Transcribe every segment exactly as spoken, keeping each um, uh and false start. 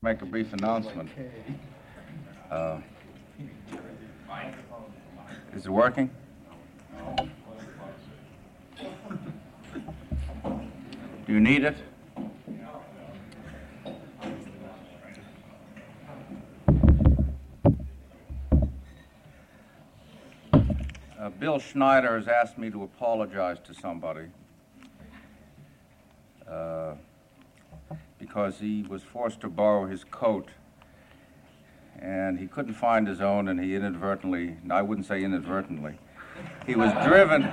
Make a brief announcement. Uh, is it working? Do you need it? Uh, Bill Schneider has asked me to apologize to somebody uh, because he was forced to borrow his coat and he couldn't find his own, and he inadvertently, I wouldn't say inadvertently, he was driven,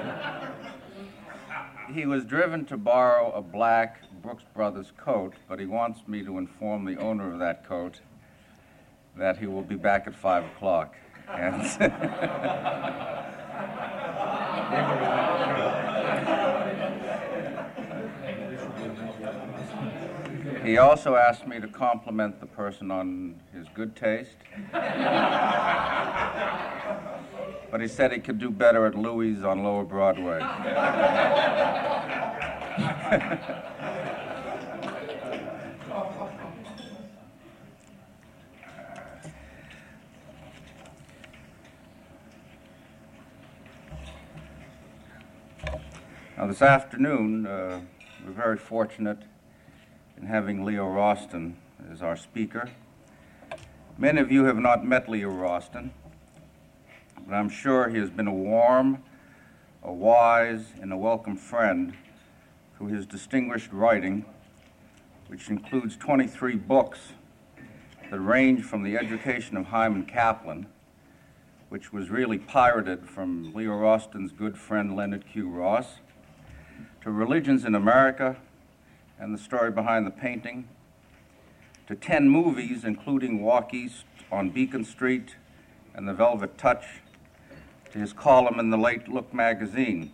he was driven to borrow a black Brooks Brothers coat, but he wants me to inform the owner of that coat that he will be back at five o'clock. And he also asked me to compliment the person on his good taste, but he said he could do better at Louis' on Lower Broadway. Now, this afternoon, uh, we're very fortunate in having Leo Rosten as our speaker. Many of you have not met Leo Rosten, but I'm sure he has been a warm, a wise, and a welcome friend through his distinguished writing, which includes twenty-three books that range from The Education of Hyman Kaplan, which was really pirated from Leo Rosten's good friend Leonard Q. Ross, to Religions in America and the Story Behind the Painting, to ten movies, including Walk East on Beacon Street and The Velvet Touch, to his column in the Late Look magazine.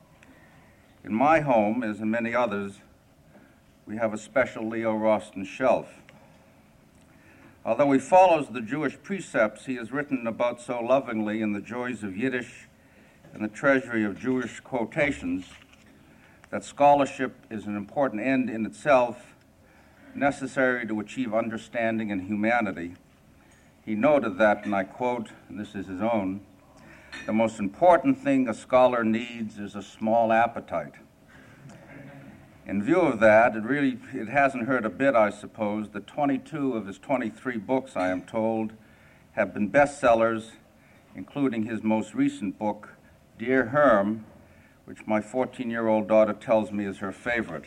In my home, as in many others, we have a special Leo Rosten shelf. Although he follows the Jewish precepts he has written about so lovingly in The Joys of Yiddish and The Treasury of Jewish Quotations, that scholarship is an important end in itself, necessary to achieve understanding and humanity, he noted that, and I quote, and this is his own, "The most important thing a scholar needs is a small appetite." In view of that, it really it hasn't hurt a bit, I suppose, that twenty-two of his twenty-three books, I am told, have been bestsellers, including his most recent book, Dear Herm, which my fourteen-year-old daughter tells me is her favorite.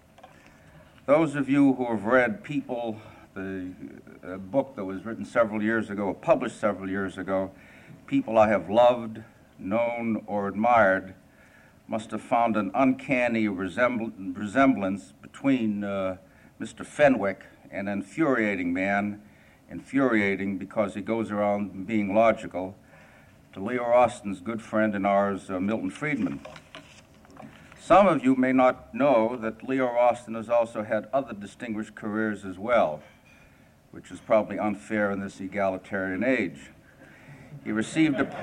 Those of you who have read People, the uh, book that was written several years ago, published several years ago, People I Have Loved, Known, or Admired, must have found an uncanny resembl- resemblance between uh, Mister Fenwick, an infuriating man, infuriating because he goes around being logical, to Leo Rosten's good friend and ours, uh, Milton Friedman. Some of you may not know that Leo Rosten has also had other distinguished careers as well, which is probably unfair in this egalitarian age. He received a...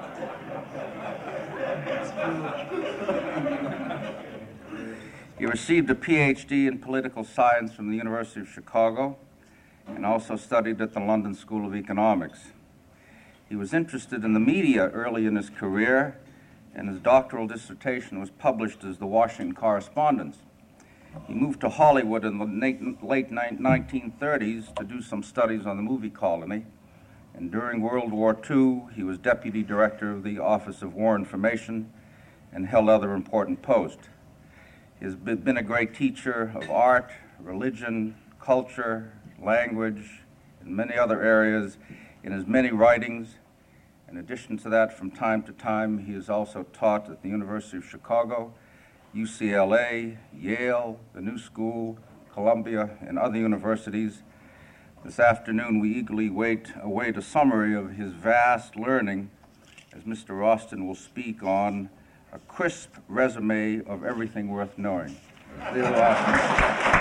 he received a P H D in political science from the University of Chicago and also studied at the London School of Economics. He was interested in the media early in his career, and his doctoral dissertation was published as the Washington Correspondence. He moved to Hollywood in the late nineteen thirties to do some studies on the movie colony, and during World War Two, he was deputy director of the Office of War Information and held other important posts. He has been a great teacher of art, religion, culture, language, and many other areas in his many writings. In addition to that, from time to time, he has also taught at the University of Chicago, U C L A, Yale, the New School, Columbia, and other universities. This afternoon, we eagerly wait, await a summary of his vast learning, as Mister Rosten will speak on a crisp resume of everything worth knowing. Leo Rosten.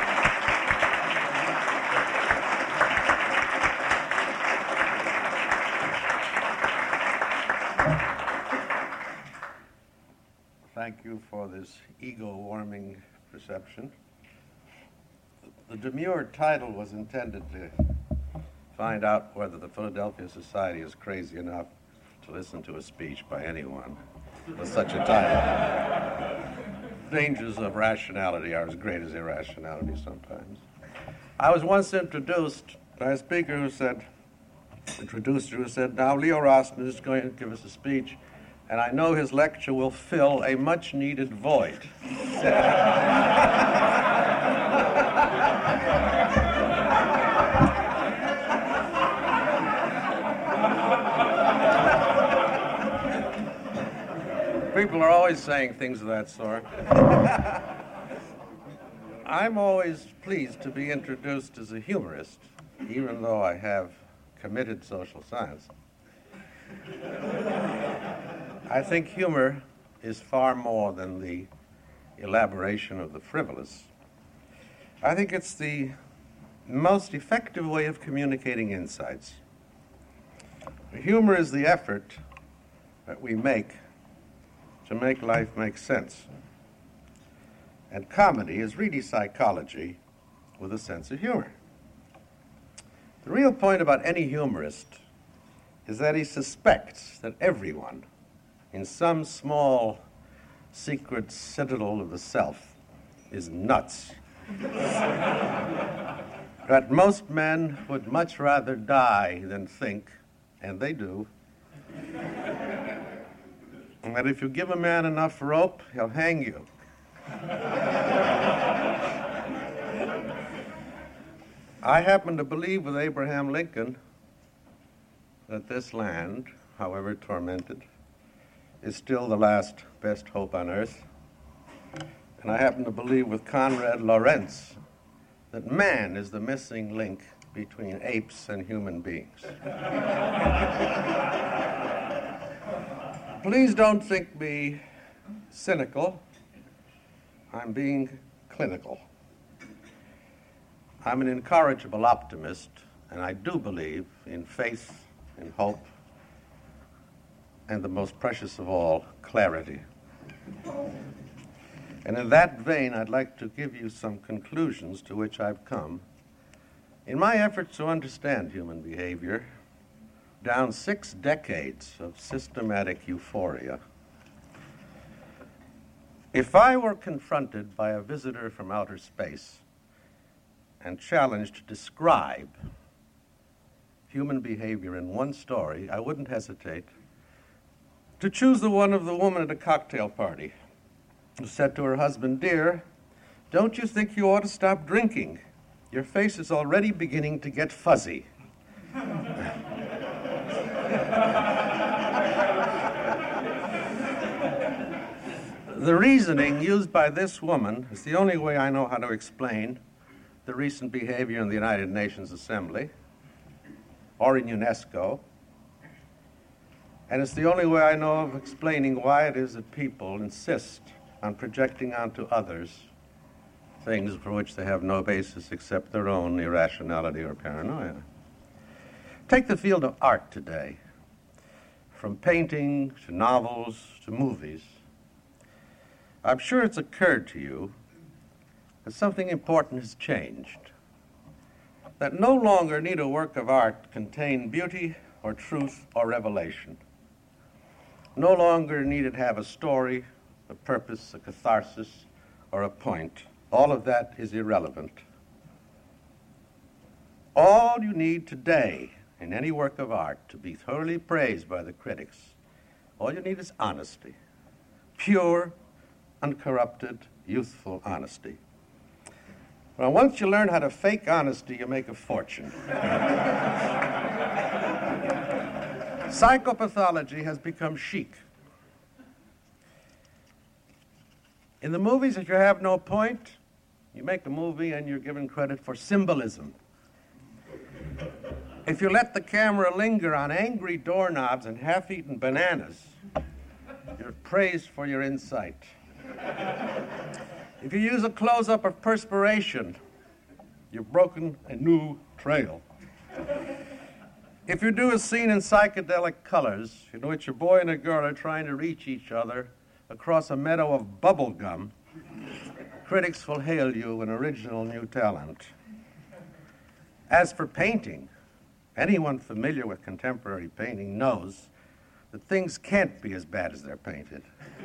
Thank you for this ego-warming reception. The demure title was intended to find out whether the Philadelphia Society is crazy enough to listen to a speech by anyone with such a title. Dangers of rationality are as great as irrationality sometimes. I was once introduced by a speaker who said, introduced who said, now Leo Rosten is going to give us a speech, and I know his lecture will fill a much-needed void. People are always saying things of that sort. I'm always pleased to be introduced as a humorist, even though I have committed social science. I think humor is far more than the elaboration of the frivolous. I think it's the most effective way of communicating insights. Humor is the effort that we make to make life make sense. And comedy is really psychology with a sense of humor. The real point about any humorist is that he suspects that everyone, in some small secret citadel of the self, is nuts. That most men would much rather die than think, and they do, and that if you give a man enough rope, he'll hang you. I happen to believe with Abraham Lincoln that this land, however tormented, is still the last best hope on earth. And I happen to believe with Conrad Lorenz that man is the missing link between apes and human beings. Please don't think me cynical. I'm being clinical. I'm an incorrigible optimist, and I do believe in faith, in hope, and the most precious of all, clarity. And in that vein, I'd like to give you some conclusions to which I've come in my efforts to understand human behavior down six decades of systematic euphoria. If I were confronted by a visitor from outer space and challenged to describe human behavior in one story, I wouldn't hesitate to choose the one of the woman at a cocktail party who said to her husband, "Dear, don't you think you ought to stop drinking? Your face is already beginning to get fuzzy." The reasoning used by this woman is the only way I know how to explain the recent behavior in the United Nations Assembly or in UNESCO. And it's the only way I know of explaining why it is that people insist on projecting onto others things for which they have no basis except their own irrationality or paranoia. Take the field of art today, from painting to novels to movies. I'm sure it's occurred to you that something important has changed, that no longer need a work of art contain beauty or truth or revelation. No longer need it have a story, a purpose, a catharsis, or a point. All of that is irrelevant. All you need today in any work of art to be thoroughly praised by the critics, all you need is honesty, pure, uncorrupted, youthful honesty. Well, once you learn how to fake honesty, you make a fortune. Psychopathology has become chic. In the movies, if you have no point, you make a movie and you're given credit for symbolism. If you let the camera linger on angry doorknobs and half-eaten bananas, you're praised for your insight. If you use a close-up of perspiration, you've broken a new trail. If you do a scene in psychedelic colors, in which a boy and a girl are trying to reach each other across a meadow of bubble gum, critics will hail you an original new talent. As for painting, anyone familiar with contemporary painting knows that things can't be as bad as they're painted.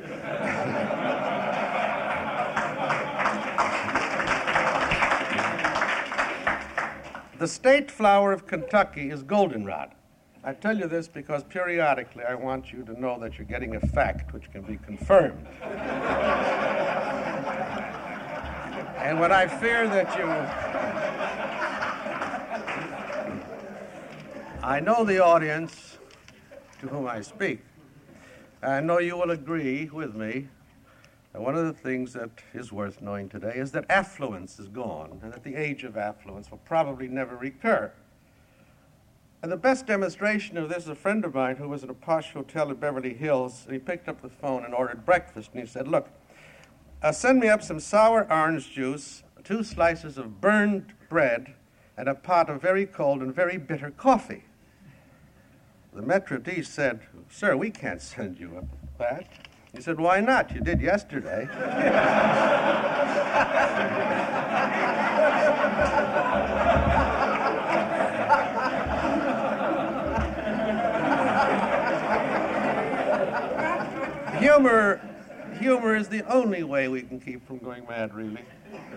The state flower of Kentucky is goldenrod. I tell you this because periodically I want you to know that you're getting a fact which can be confirmed. And when I fear that you... I know the audience to whom I speak. I know you will agree with me that one of the things that is worth knowing today is that affluence is gone and that the age of affluence will probably never recur. And the best demonstration of this is a friend of mine who was at a posh hotel in Beverly Hills, and he picked up the phone and ordered breakfast, and he said, look, uh, send me up some sour orange juice, two slices of burned bread, and a pot of very cold and very bitter coffee. The maitre d' said, sir, we can't send you up that. He said, why not? You did yesterday. Humor, humor is the only way we can keep from going mad, really.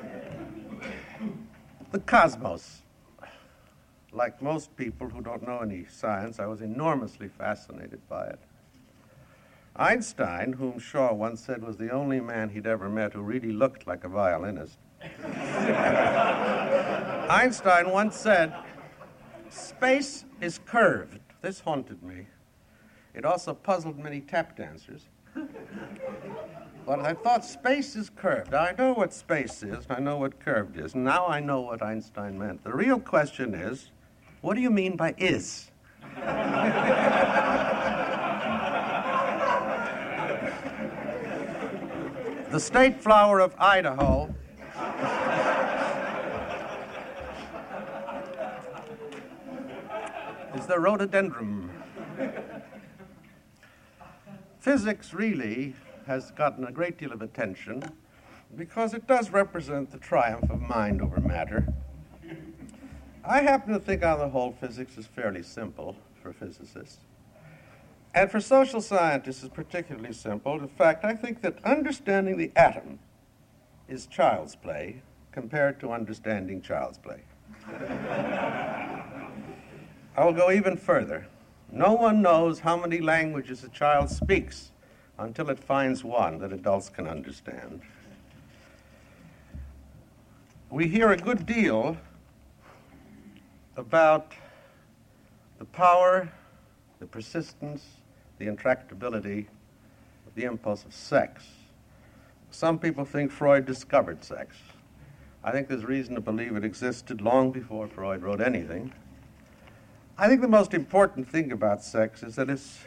The cosmos. Like most people who don't know any science, I was enormously fascinated by it. Einstein, whom Shaw once said was the only man he'd ever met who really looked like a violinist, Einstein once said, space is curved. This haunted me. It also puzzled many tap dancers. But I thought space is curved. I know what space is, I know what curved is. Now I know what Einstein meant. The real question is, what do you mean by is? The state flower of Idaho is the rhododendron. Physics really has gotten a great deal of attention because it does represent the triumph of mind over matter. I happen to think, on the whole, physics is fairly simple for physicists. And for social scientists, it's particularly simple. In fact, I think that understanding the atom is child's play compared to understanding child's play. I will go even further. No one knows how many languages a child speaks until it finds one that adults can understand. We hear a good deal about the power, the persistence, the intractability of the impulse of sex. Some people think Freud discovered sex. I think there's reason to believe it existed long before Freud wrote anything. I think the most important thing about sex is that it's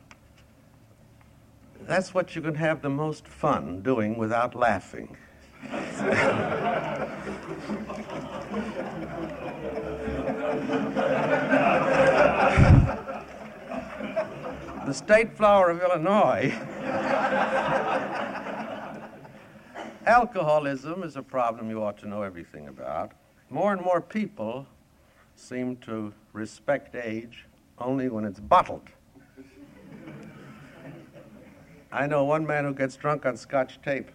that's what you can have the most fun doing without laughing. The state flower of Illinois. Alcoholism is a problem you ought to know everything about. More and more people seem to respect age only when it's bottled. I know one man who gets drunk on Scotch tape.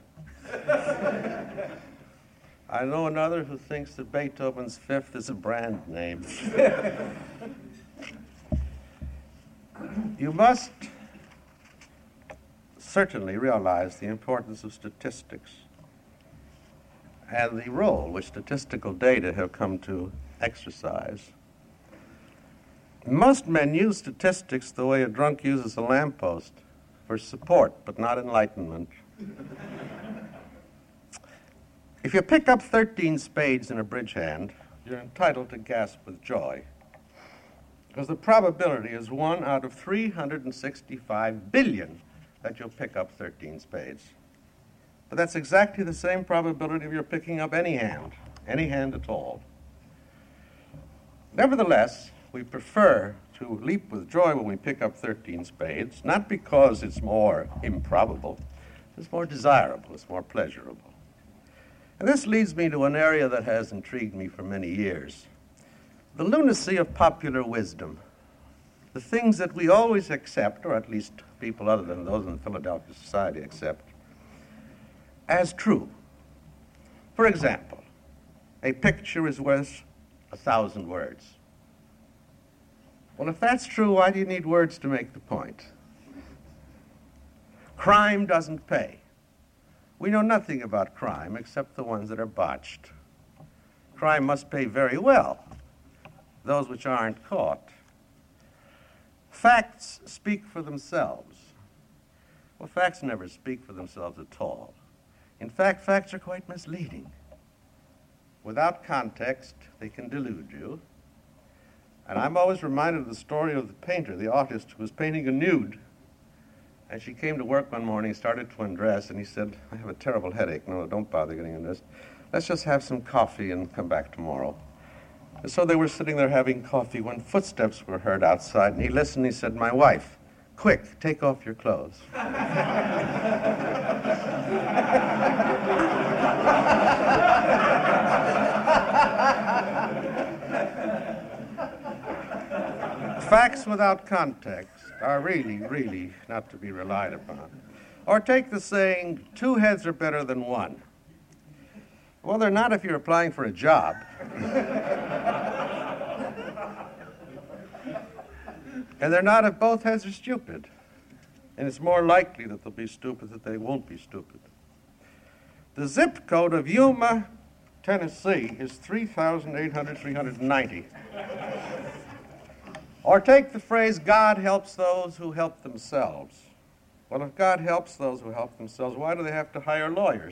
I know another who thinks that Beethoven's Fifth is a brand name. You must certainly realize the importance of statistics and the role which statistical data have come to exercise. Most men use statistics the way a drunk uses a lamppost, for support, but not enlightenment. If you pick up thirteen spades in a bridge hand, you're entitled to gasp with joy, because the probability is one out of three hundred sixty-five billion that you'll pick up thirteen spades. But that's exactly the same probability of your picking up any hand, any hand at all. Nevertheless, we prefer to leap with joy when we pick up thirteen spades, not because it's more improbable, it's more desirable, it's more pleasurable. And this leads me to an area that has intrigued me for many years. The lunacy of popular wisdom. The things that we always accept, or at least people other than those in the Philadelphia Society accept, as true. For example, a picture is worth a thousand words. Well, if that's true, why do you need words to make the point? Crime doesn't pay. We know nothing about crime except the ones that are botched. Crime must pay very well, those which aren't caught. Facts speak for themselves. Well, facts never speak for themselves at all. In fact, facts are quite misleading. Without context, they can delude you. And I'm always reminded of the story of the painter, the artist, who was painting a nude. And she came to work one morning, started to undress, and he said, I have a terrible headache. No, don't bother getting undressed. Let's just have some coffee and come back tomorrow. And so they were sitting there having coffee when footsteps were heard outside, and he listened and he said, my wife, quick, take off your clothes. Facts without context are really, really not to be relied upon. Or take the saying, two heads are better than one. Well, they're not if you're applying for a job. And they're not if both heads are stupid. And it's more likely that they'll be stupid than they won't be stupid. The zip code of Yuma, Tennessee is three thousand eight hundred, three hundred ninety. Or take the phrase, God helps those who help themselves. Well, if God helps those who help themselves, why do they have to hire lawyers?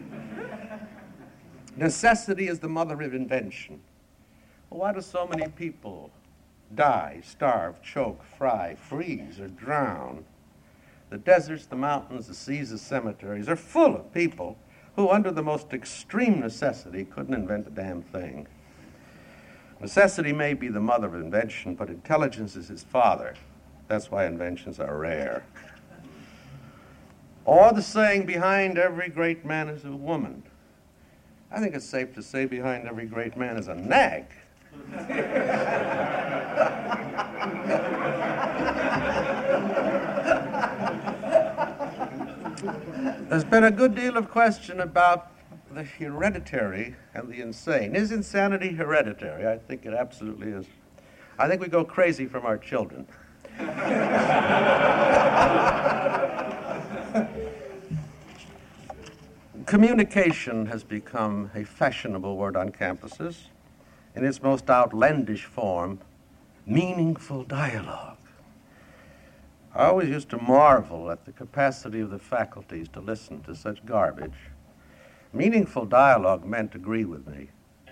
Necessity is the mother of invention. Well, why do so many people die, starve, choke, fry, freeze, or drown? The deserts, the mountains, the seas, the cemeteries are full of people who, under the most extreme necessity, couldn't invent a damn thing. Necessity may be the mother of invention, but intelligence is his father. That's why inventions are rare. Or the saying, behind every great man is a woman. I think it's safe to say behind every great man is a nag. There's been a good deal of question about the hereditary and the insane. Is insanity hereditary? I think it absolutely is. I think we go crazy from our children. Communication has become a fashionable word on campuses. In its most outlandish form, meaningful dialogue. I always used to marvel at the capacity of the faculties to listen to such garbage. Meaningful dialogue meant agree with me.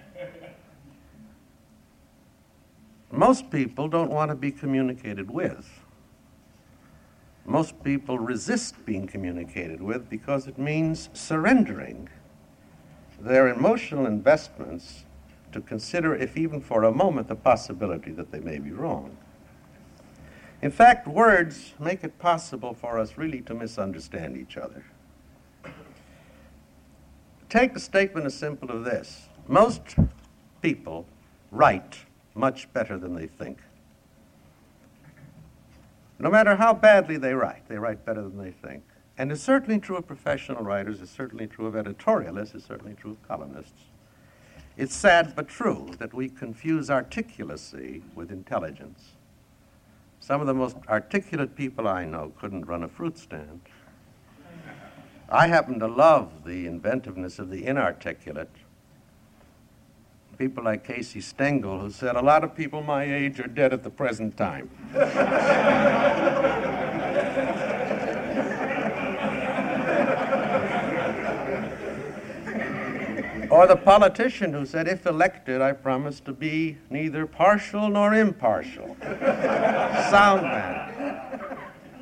Most people don't want to be communicated with. Most people resist being communicated with because it means surrendering their emotional investments to consider, if even for a moment, the possibility that they may be wrong. In fact, words make it possible for us really to misunderstand each other. Take a statement as simple as this. Most people write much better than they think. No matter how badly they write, they write better than they think. And it's certainly true of professional writers, it's certainly true of editorialists, it's certainly true of columnists. It's sad but true that we confuse articulacy with intelligence. Some of the most articulate people I know couldn't run a fruit stand. I happen to love the inventiveness of the inarticulate. People like Casey Stengel, who said, a lot of people my age are dead at the present time. Or the politician who said, if elected, I promise to be neither partial nor impartial. Sound man.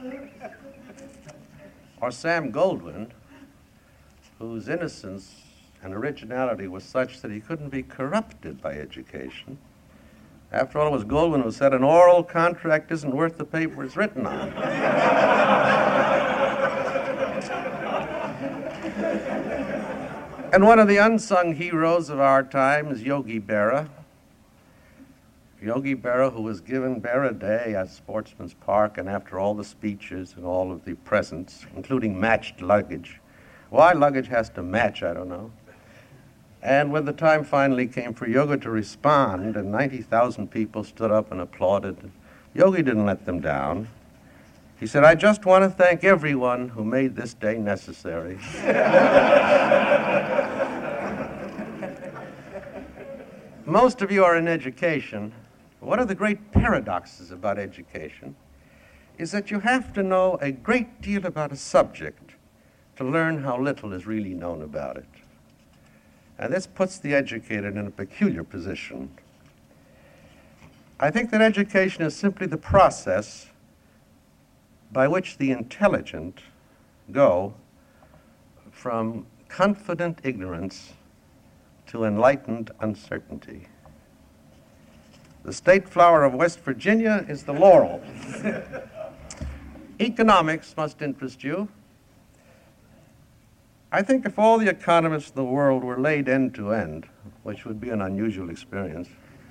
Or Sam Goldwyn, whose innocence and originality was such that he couldn't be corrupted by education. After all, it was Goldwyn who said, an oral contract isn't worth the paper it's written on. And one of the unsung heroes of our time is Yogi Berra. Yogi Berra, who was given Berra Day at Sportsman's Park, and after all the speeches and all of the presents, including matched luggage. Why luggage has to match, I don't know. And when the time finally came for Yogi to respond, and ninety thousand people stood up and applauded, Yogi didn't let them down. He said, "I just want to thank everyone who made this day necessary." Most of you are in education. One of the great paradoxes about education is that you have to know a great deal about a subject to learn how little is really known about it. And this puts the educated in a peculiar position. I think that education is simply the process by which the intelligent go from confident ignorance to enlightened uncertainty. The state flower of West Virginia is the laurel. Economics must interest you. I think if all the economists in the world were laid end to end, which would be an unusual experience,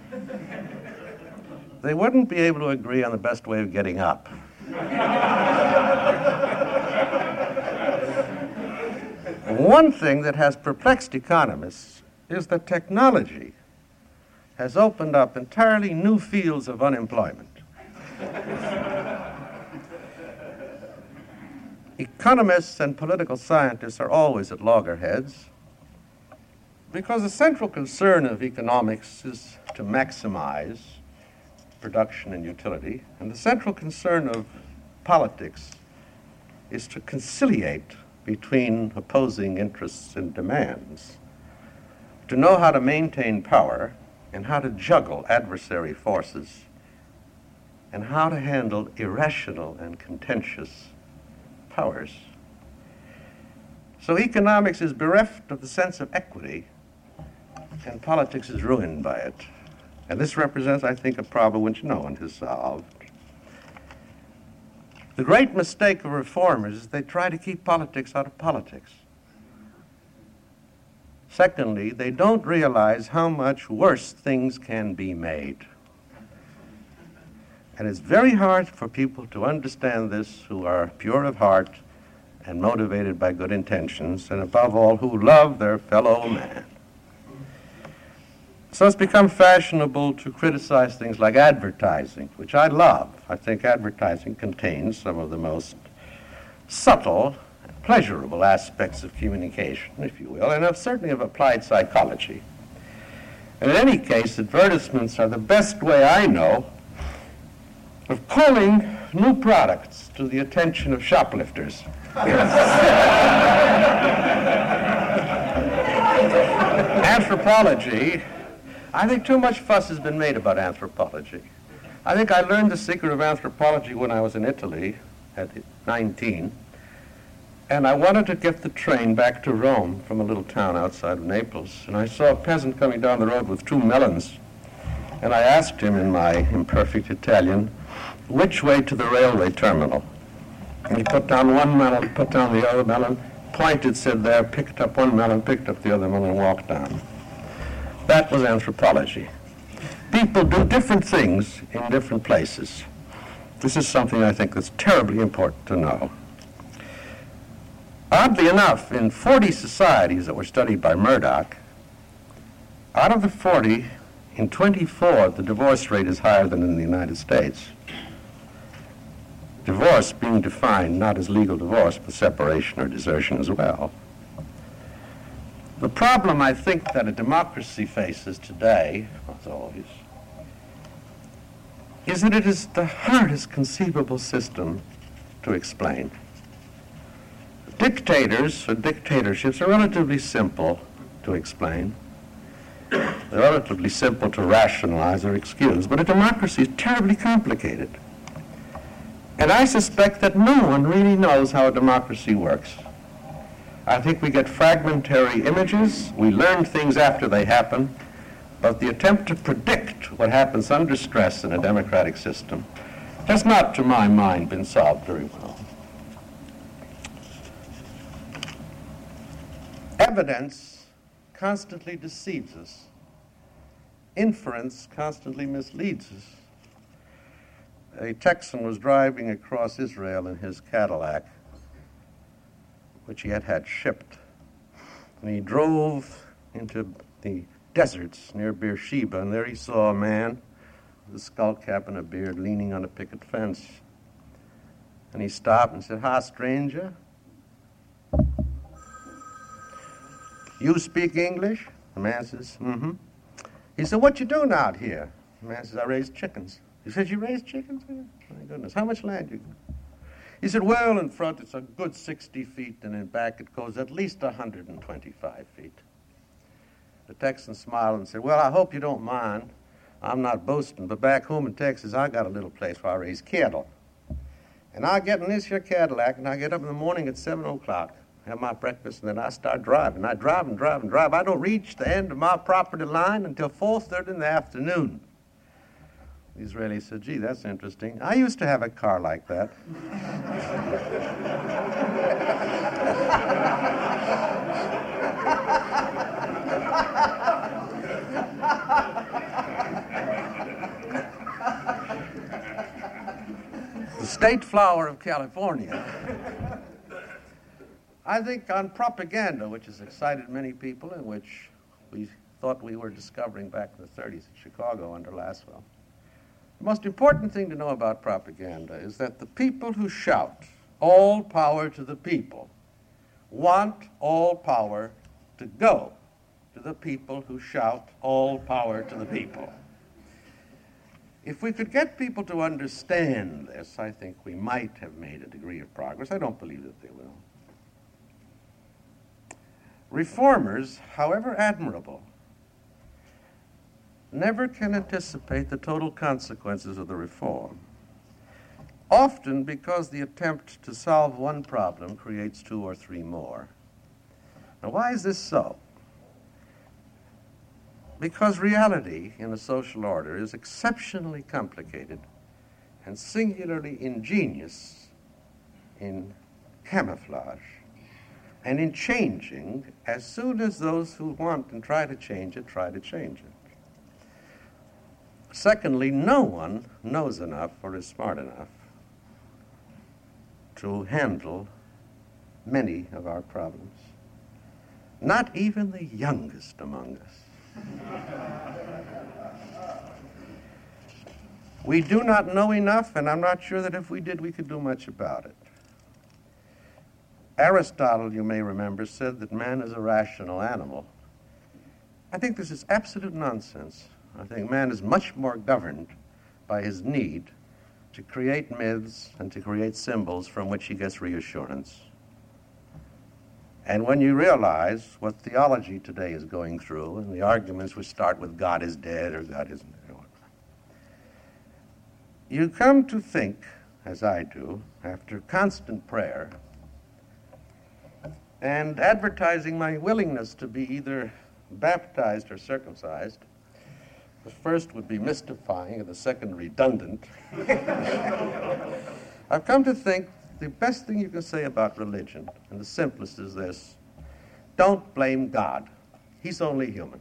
they wouldn't be able to agree on the best way of getting up. One thing that has perplexed economists is that technology has opened up entirely new fields of unemployment. Economists and political scientists are always at loggerheads because the central concern of economics is to maximize production and utility, and the central concern of politics is to conciliate between opposing interests and demands, to know how to maintain power and how to juggle adversary forces, and how to handle irrational and contentious powers. So economics is bereft of the sense of equity, and politics is ruined by it. And this represents, I think, a problem which no one has solved. The great mistake of reformers is they try to keep politics out of politics. Secondly, they don't realize how much worse things can be made. And it's very hard for people to understand this who are pure of heart and motivated by good intentions, and above all, who love their fellow man. So it's become fashionable to criticize things like advertising, which I love. I think advertising contains some of the most subtle and pleasurable aspects of communication, if you will, and of, certainly of applied psychology. And in any case, advertisements are the best way I know of calling new products to the attention of shoplifters. Anthropology, I think too much fuss has been made about anthropology. I think I learned the secret of anthropology when I was in Italy at nineteen, and I wanted to get the train back to Rome from a little town outside of Naples, and I saw a peasant coming down the road with two melons, and I asked him in my imperfect Italian, which way to the railway terminal? And he put down one melon, put down the other melon, pointed, said there, picked up one melon, picked up the other melon, and walked down. That was anthropology. People do different things in different places. This is something I think that's terribly important to know. Oddly enough, in forty societies that were studied by Murdoch, out of the forty, in twenty-four, the divorce rate is higher than in the United States. Divorce being defined not as legal divorce, but separation or desertion as well. The problem, I think, that a democracy faces today, as always, is that it is the hardest conceivable system to explain. Dictators or dictatorships are relatively simple to explain. They're relatively simple to rationalize or excuse, but a democracy is terribly complicated. And I suspect that no one really knows how a democracy works. I think we get fragmentary images, we learn things after they happen, but the attempt to predict what happens under stress in a democratic system has not, to my mind, been solved very well. Evidence constantly deceives us. Inference constantly misleads us. A Texan was driving across Israel in his Cadillac, which he had had shipped. And he drove into the deserts near Beersheba, and there he saw a man with a skull cap and a beard leaning on a picket fence. And he stopped and said, "Hi, stranger. You speak English?" The man says, "Mm-hmm." He said, "What you doing out here?" The man says, "I raise chickens." He said, "You raise chickens?" My goodness, how much land you got? He said, "Well, in front it's a good sixty feet, and in back it goes at least one hundred twenty-five feet. The Texan smiled and said, "Well, I hope you don't mind. I'm not boasting, but back home in Texas, I got a little place where I raise cattle. And I get in this here Cadillac, and I get up in the morning at seven o'clock, have my breakfast, and then I start driving. I drive and drive and drive. I don't reach the end of my property line until four thirty in the afternoon." The Israeli said, "Gee, that's interesting. I used to have a car like that." The state flower of California. I think on propaganda, which has excited many people and which we thought we were discovering back in the thirties in Chicago under Laswell. The most important thing to know about propaganda is that the people who shout, "All power to the people," want all power to go to the people who shout, "All power to the people." If we could get people to understand this, I think we might have made a degree of progress. I don't believe that they will. Reformers, however admirable, never can anticipate the total consequences of the reform, often because the attempt to solve one problem creates two or three more. Now, why is this so? Because reality in a social order is exceptionally complicated and singularly ingenious in camouflage and in changing as soon as those who want and try to change it try to change it. Secondly, no one knows enough or is smart enough to handle many of our problems. Not even the youngest among us. We do not know enough, and I'm not sure that if we did, we could do much about it. Aristotle, you may remember, said that man is a rational animal. I think this is absolute nonsense. I think man is much more governed by his need to create myths and to create symbols from which he gets reassurance. And when you realize what theology today is going through, and the arguments which start with God is dead or God isn't, you come to think, as I do, after constant prayer, and advertising my willingness to be either baptized or circumcised. The first would be mystifying, and the second redundant. I've come to think the best thing you can say about religion, and the simplest, is this: don't blame God. He's only human.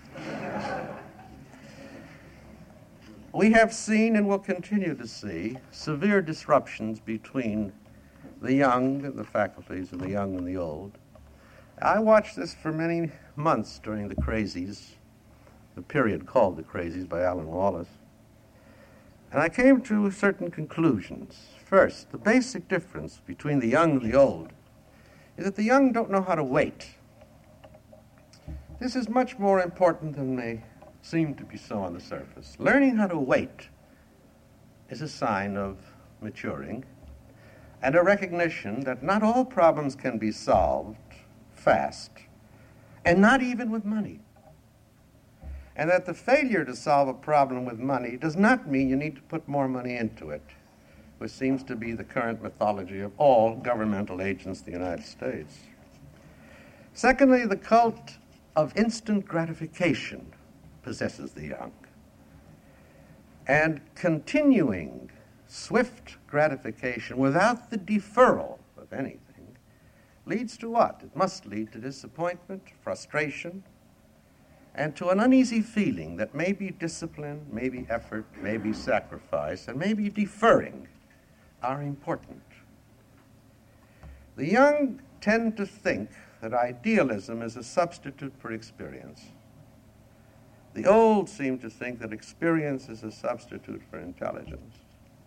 We have seen and will continue to see severe disruptions between the young and the faculties and the young and the old. I watched this for many months during the Crazies, the period called the Crazies by Alan Wallace. And I came to certain conclusions. First, the basic difference between the young and the old is that the young don't know how to wait. This is much more important than may seem to be so on the surface. Learning how to wait is a sign of maturing and a recognition that not all problems can be solved fast, and not even with money. And that the failure to solve a problem with money does not mean you need to put more money into it, which seems to be the current mythology of all governmental agents in the United States. Secondly, the cult of instant gratification possesses the young. And continuing swift gratification without the deferral of anything leads to what? It must lead to disappointment, frustration, and to an uneasy feeling that maybe discipline, maybe effort, maybe sacrifice, and maybe deferring are important. The young tend to think that idealism is a substitute for experience. The old seem to think that experience is a substitute for intelligence.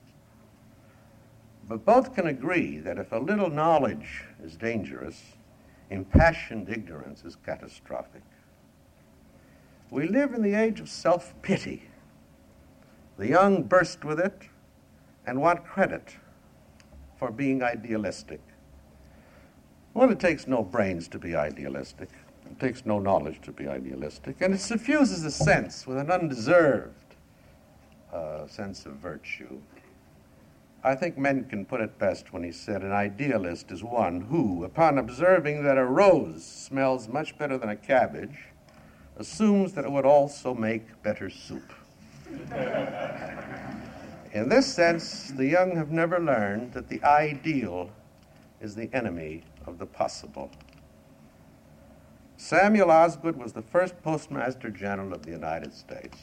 But both can agree that if a little knowledge is dangerous, impassioned ignorance is catastrophic. We live in the age of self-pity. The young burst with it and want credit for being idealistic. Well, it takes no brains to be idealistic. It takes no knowledge to be idealistic. And it suffuses a sense with an undeserved uh, sense of virtue. I think Mencken put it best when he said, an idealist is one who, upon observing that a rose smells much better than a cabbage, assumes that it would also make better soup. In this sense, the young have never learned that the ideal is the enemy of the possible. Samuel Osgood was the first Postmaster General of the United States.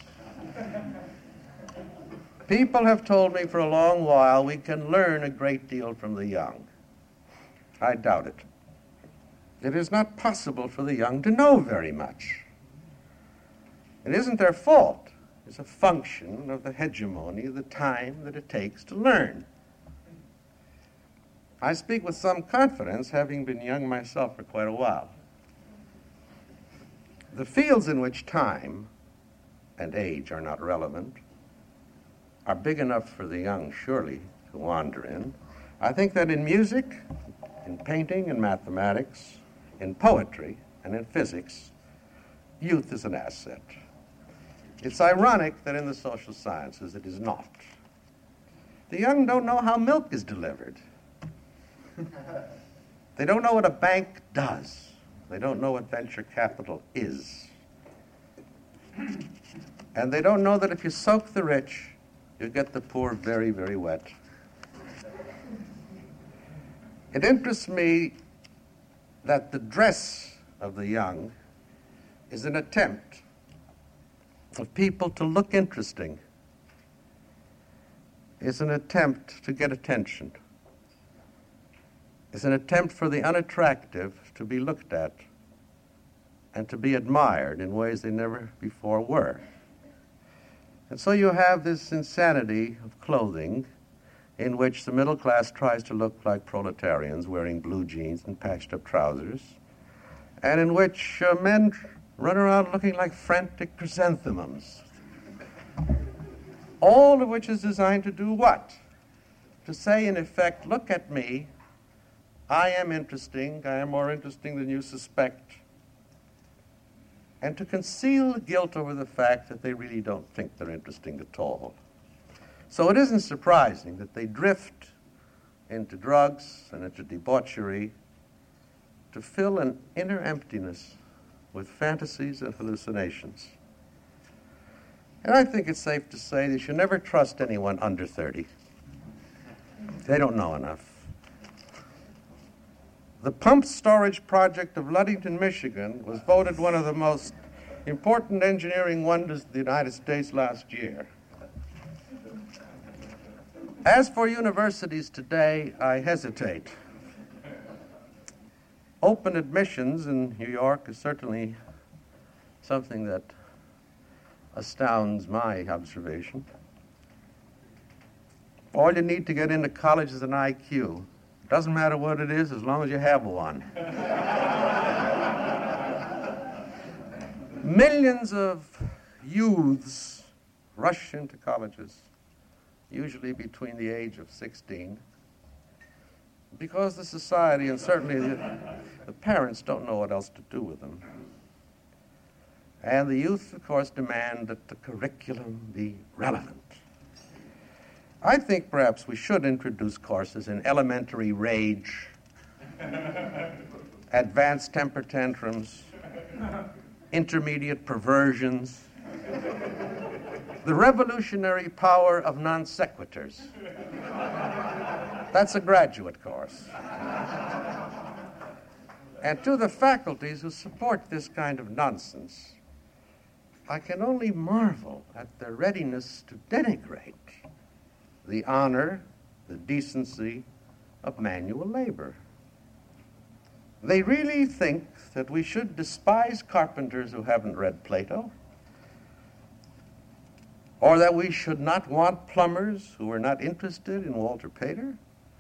People have told me for a long while we can learn a great deal from the young. I doubt it. It is not possible for the young to know very much. It isn't their fault. It's a function of the hegemony of the time that it takes to learn. I speak with some confidence, having been young myself for quite a while. The fields in which time and age are not relevant are big enough for the young, surely, to wander in. I think that in music, in painting and mathematics, in poetry and in physics, youth is an asset. It's ironic that in the social sciences it is not. The young don't know how milk is delivered. They don't know what a bank does. They don't know what venture capital is. And they don't know that if you soak the rich, you get the poor very, very wet. It interests me that the dress of the young is an attempt of people to look interesting. It's an attempt to get attention. It's an attempt for the unattractive to be looked at and to be admired in ways they never before were. And so you have this insanity of clothing in which the middle class tries to look like proletarians wearing blue jeans and patched-up trousers, and in which uh, men run around looking like frantic chrysanthemums, all of which is designed to do what? To say, in effect, look at me, I am interesting, I am more interesting than you suspect, and to conceal the guilt over the fact that they really don't think they're interesting at all. So it isn't surprising that they drift into drugs and into debauchery to fill an inner emptiness with fantasies and hallucinations. And I think it's safe to say that you should never trust anyone under thirty. They don't know enough. The pump storage project of Ludington, Michigan was voted one of the most important engineering wonders of the United States last year. As for universities today, I hesitate. Open admissions in New York is certainly something that astounds my observation. All you need to get into college is an I Q. Doesn't matter what it is as long as you have one. Millions of youths rush into colleges, usually between the age of sixteen, because the society and certainly the, the parents don't know what else to do with them. And the youth, of course, demand that the curriculum be relevant. I think perhaps we should introduce courses in elementary rage, advanced temper tantrums, intermediate perversions, the revolutionary power of non sequiturs. That's a graduate course. And to the faculties who support this kind of nonsense, I can only marvel at their readiness to denigrate the honor, the decency of manual labor. They really think that we should despise carpenters who haven't read Plato, or that we should not want plumbers who are not interested in Walter Pater.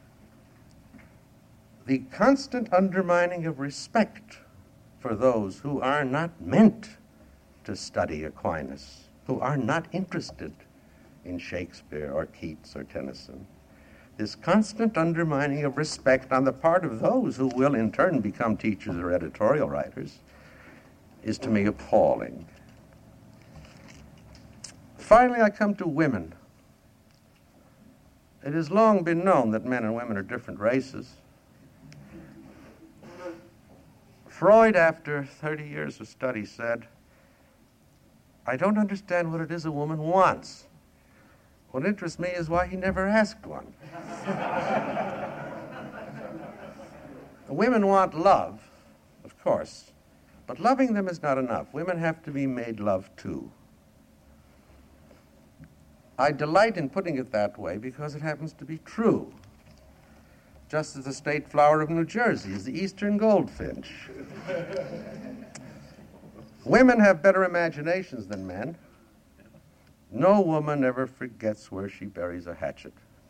The constant undermining of respect for those who are not meant to study Aquinas, who are not interested in Shakespeare or Keats or Tennyson. This constant undermining of respect on the part of those who will in turn become teachers or editorial writers is to me appalling. Finally, I come to women. It has long been known that men and women are different races. Freud, after thirty years of study, said, I don't understand what it is a woman wants. What interests me is why he never asked one. Women want love, of course, but loving them is not enough. Women have to be made love too. I delight in putting it that way because it happens to be true. Just as the state flower of New Jersey is the eastern goldfinch. Women have better imaginations than men. No woman ever forgets where she buries a hatchet.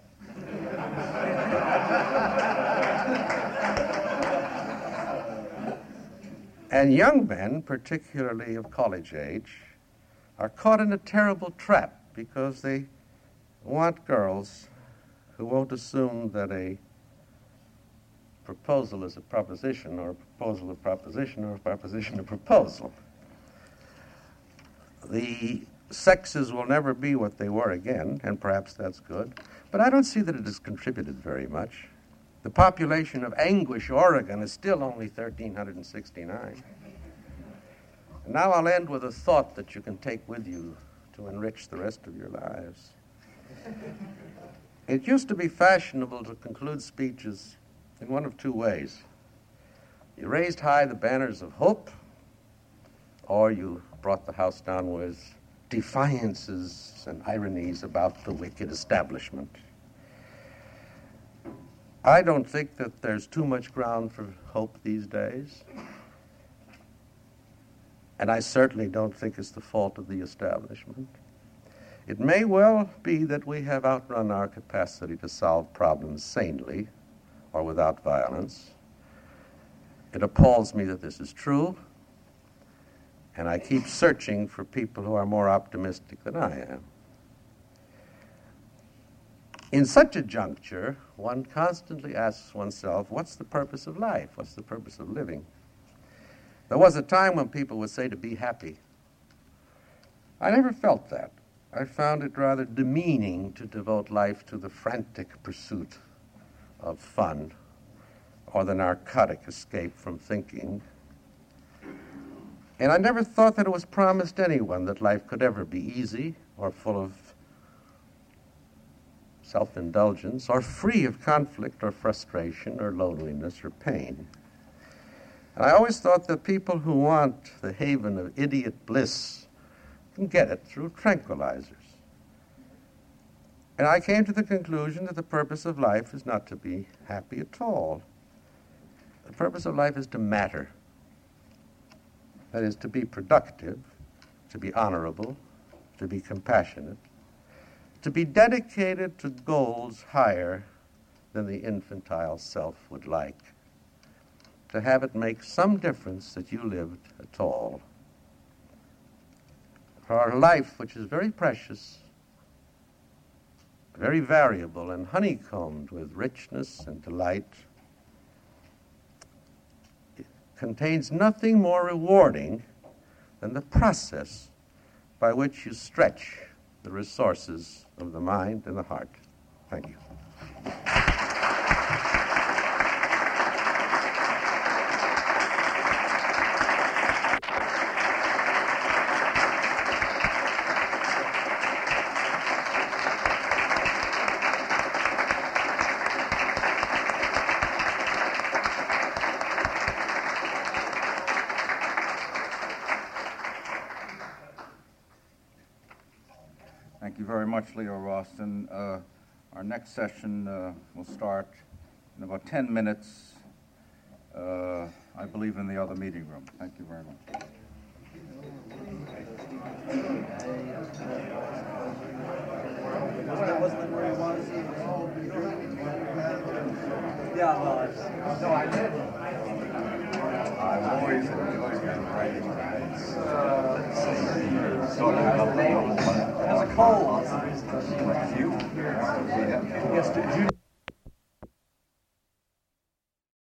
And young men, particularly of college age, are caught in a terrible trap because they want girls who won't assume that a proposal is a proposition, or a proposal a proposition, or a proposition a proposal. The sexes will never be what they were again, and perhaps that's good, but I don't see that it has contributed very much. The population of Anguish, Oregon is still only one thousand three hundred sixty-nine. And now I'll end with a thought that you can take with you to enrich the rest of your lives. It used to be fashionable to conclude speeches in one of two ways. You raised high the banners of hope, or you brought the house down with defiances and ironies about the wicked establishment. I don't think that there's too much ground for hope these days, and I certainly don't think it's the fault of the establishment. It may well be that we have outrun our capacity to solve problems sanely or without violence. It appalls me that this is true, and I keep searching for people who are more optimistic than I am. In such a juncture, one constantly asks oneself, what's the purpose of life? What's the purpose of living? There was a time when people would say to be happy. I never felt that. I found it rather demeaning to devote life to the frantic pursuit of fun or the narcotic escape from thinking. And I never thought that it was promised anyone that life could ever be easy or full of self-indulgence or free of conflict or frustration or loneliness or pain. And I always thought that people who want the haven of idiot bliss can get it through tranquilizers. And I came to the conclusion that the purpose of life is not to be happy at all. The purpose of life is to matter. That is, to be productive, to be honorable, to be compassionate, to be dedicated to goals higher than the infantile self would like, to have it make some difference that you lived at all. For our life, which is very precious, very variable and honeycombed with richness and delight, it contains nothing more rewarding than the process by which you stretch the resources of the mind and the heart. Thank you. Thank you very much, Leo Ralston. Uh, our next session uh, will start in about ten minutes, uh, I believe, in the other meeting room. Thank you very much. Where he was. Yeah, well, it's, no, I did. I've always enjoyed writing guys. Talking about the There's a cold. you. Yes, did you?